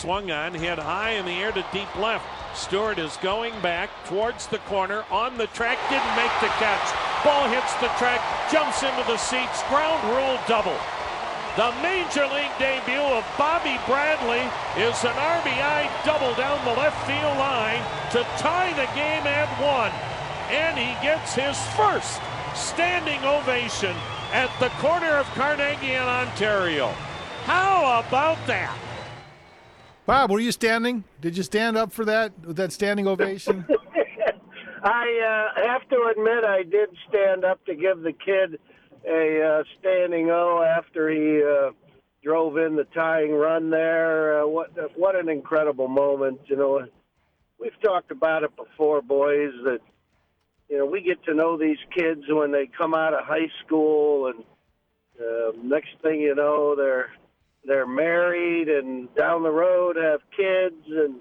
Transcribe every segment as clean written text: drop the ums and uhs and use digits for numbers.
swung on, hit high in the air to deep left. Stewart is going back towards the corner, on the track, didn't make the catch. Ball hits the track, jumps into the seats, ground rule double. The Major League debut of Bobby Bradley is an RBI double down the left field line to tie the game at 1. And he gets his first standing ovation at the corner of Carnegie and Ontario. How about that? Bob, were you standing? Did you stand up for that standing ovation? I have to admit I did stand up to give the kid a standing O after he drove in the tying run there. What an incredible moment. You know, we've talked about it before, boys, that, you know, we get to know these kids when they come out of high school, and next thing you know, they're married and down the road have kids and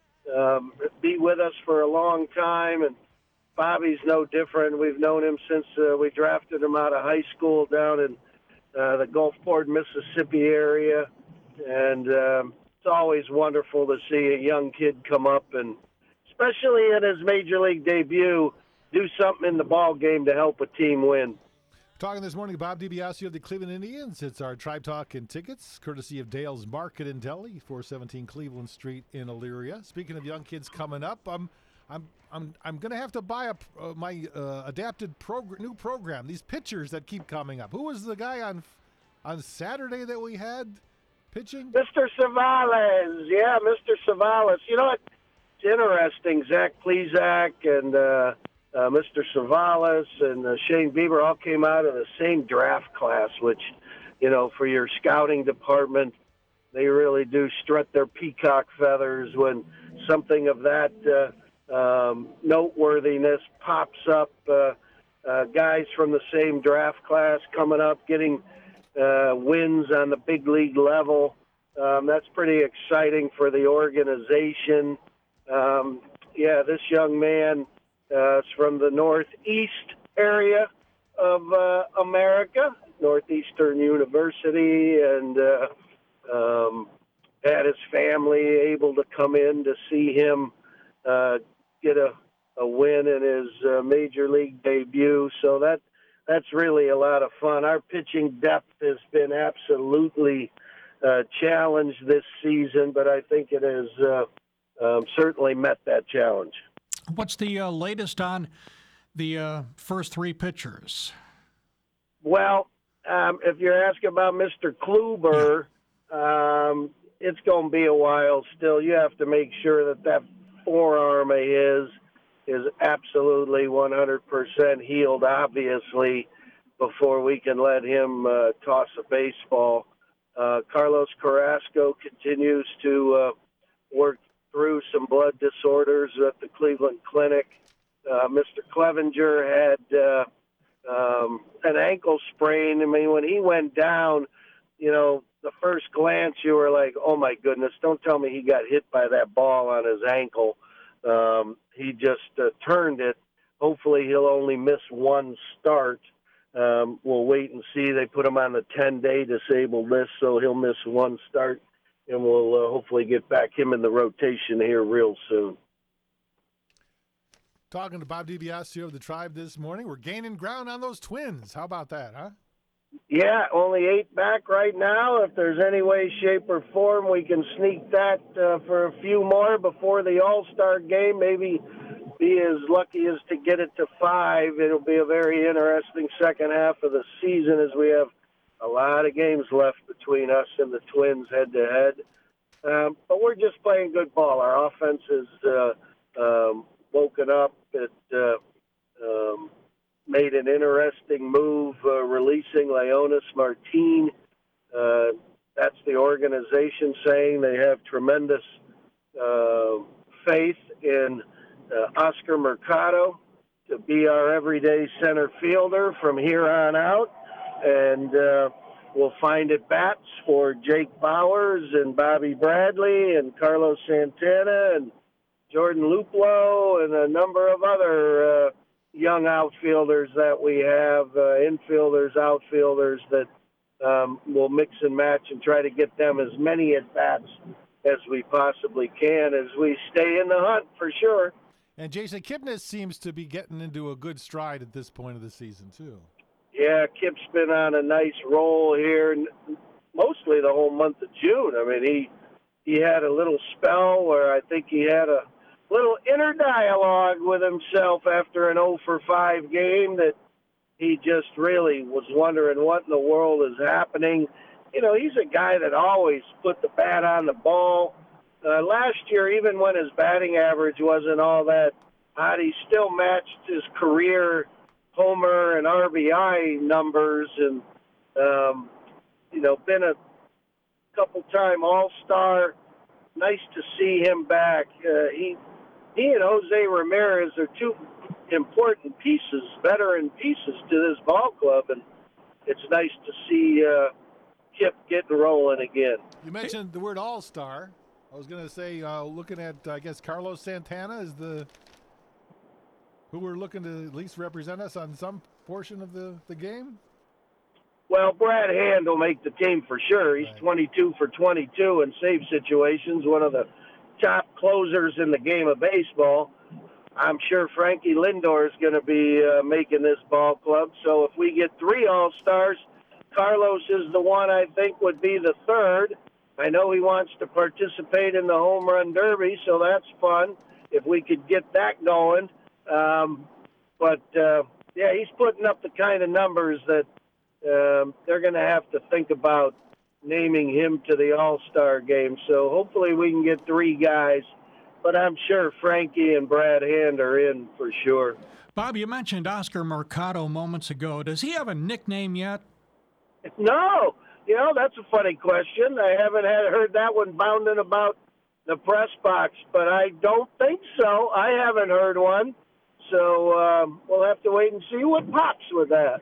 be with us for a long time. And Bobby's no different. We've known him since we drafted him out of high school down in the Gulfport, Mississippi area. And it's always wonderful to see a young kid come up and, especially in his Major League debut, do something in the ball game to help a team win. Talking this morning, Bob DiBiasio of the Cleveland Indians. It's our Tribe Talk and Tickets, courtesy of Dale's Market in Deli, 417 Cleveland Street in Elyria. Speaking of young kids coming up, I'm going to have to buy my adapted new program. These pitchers that keep coming up. Who was the guy on Saturday that we had pitching? Mr. Savales. Yeah, Mr. Savales. You know what? It's interesting. Zach Plezak and Mr. Savales and Shane Bieber all came out of the same draft class, which, you know, for your scouting department, they really do strut their peacock feathers when something of that noteworthiness pops up. Guys from the same draft class coming up, getting wins on the big league level. That's pretty exciting for the organization. This young man is from the northeast area of America, Northeastern University, and had his family able to come in to see him get a win in his Major League debut. So that's really a lot of fun. Our pitching depth has been absolutely challenged this season, but I think it has certainly met that challenge. What's the latest on the first three pitchers? Well, if you're asking about Mr. Kluber, it's going to be a while still. You have to make sure that forearm of his is absolutely 100% healed, obviously, before we can let him toss a baseball. Carlos Carrasco continues to work through some blood disorders at the Cleveland Clinic. Mr. Clevenger had an ankle sprain. I mean, when he went down, you know, the first glance you were like, oh, my goodness, don't tell me he got hit by that ball on his ankle. He just turned it. Hopefully he'll only miss one start. We'll wait and see. They put him on the 10-day disabled list, so he'll miss one start, and we'll hopefully get back him in the rotation here real soon. Talking to Bob DiBiasio of the Tribe this morning. We're gaining ground on those Twins. How about that, huh? Yeah, only 8 back right now. If there's any way, shape, or form we can sneak that for a few more before the All-Star game, maybe be as lucky as to get it to 5. It'll be a very interesting second half of the season as we have a lot of games left between us and the Twins head-to-head. But we're just playing good ball. Our offense is woken up. It made an interesting move releasing Leonis Martin. That's the organization saying they have tremendous faith in Oscar Mercado to be our everyday center fielder from here on out. And we'll find at bats for Jake Bowers and Bobby Bradley and Carlos Santana and Jordan Luplow and a number of other young outfielders that we have, infielders, outfielders that we'll mix and match and try to get them as many at-bats as we possibly can as we stay in the hunt for sure. And Jason Kipnis seems to be getting into a good stride at this point of the season, too. Yeah, Kip's been on a nice roll here, mostly the whole month of June. I mean, he had a little spell where I think he had a little inner dialogue with himself after an 0 for 5 game that he just really was wondering what in the world is happening. You know, he's a guy that always put the bat on the ball. Last year, even when his batting average wasn't all that hot, he still matched his career homer and RBI numbers, and you know, been a couple-time All-Star. Nice to see him back. He and Jose Ramirez are two important pieces, veteran pieces to this ball club, and it's nice to see Kip getting rolling again. You mentioned the word All-Star. I was going to say, looking at, I guess, Carlos Santana is who we're looking to at least represent us on some portion of the game? Well, Brad Hand will make the team for sure. He's 22 for 22 in save situations, one of the top closers in the game of baseball. I'm sure Frankie Lindor is going to be making this ball club. So if we get 3 All-Stars, Carlos is the one I think would be the third. I know he wants to participate in the Home Run Derby, so that's fun if we could get that going. Yeah, he's putting up the kind of numbers that they're going to have to think about naming him to the All-Star game. So hopefully we can get 3 guys, but I'm sure Frankie and Brad Hand are in for sure. Bob, you mentioned Oscar Mercado moments ago. Does he have a nickname yet? No. You know, that's a funny question. I haven't heard that one bounding about the press box, but I don't think so. I haven't heard one. So we'll have to wait and see what pops with that.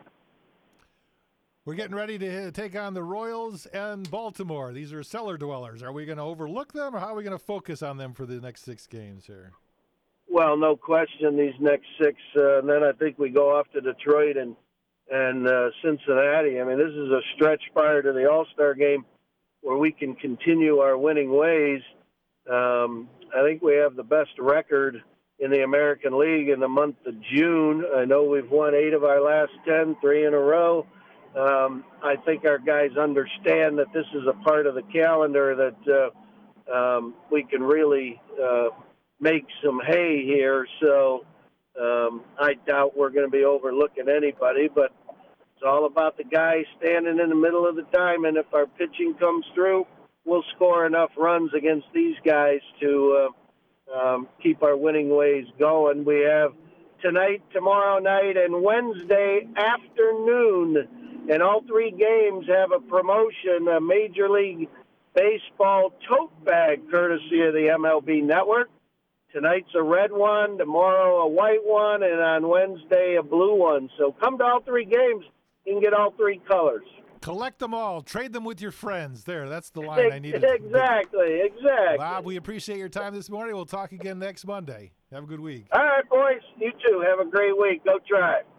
We're getting ready to take on the Royals and Baltimore. These are cellar dwellers. Are we going to overlook them, or how are we going to focus on them for the next 6 games here? Well, no question, these next 6. And then I think we go off to Detroit and Cincinnati. I mean, this is a stretch prior to the All-Star game where we can continue our winning ways. I think we have the best record in the American League in the month of June. I know we've won 8 of our last 10, 3 in a row. I think our guys understand that this is a part of the calendar that we can really make some hay here. So I doubt we're going to be overlooking anybody, but it's all about the guy standing in the middle of the diamond. If our pitching comes through, we'll score enough runs against these guys to keep our winning ways going. We have tonight, tomorrow night, and Wednesday afternoon, and all 3 games have a promotion, a Major League Baseball tote bag courtesy of the MLB Network. Tonight's a red one, tomorrow a white one, and on Wednesday a blue one. So come to all 3 games, you can get all 3 colors. Collect them all. Trade them with your friends. There, that's the line I needed. Exactly. Bob, we appreciate your time this morning. We'll talk again next Monday. Have a good week. All right, boys. You too. Have a great week. Go Tribe.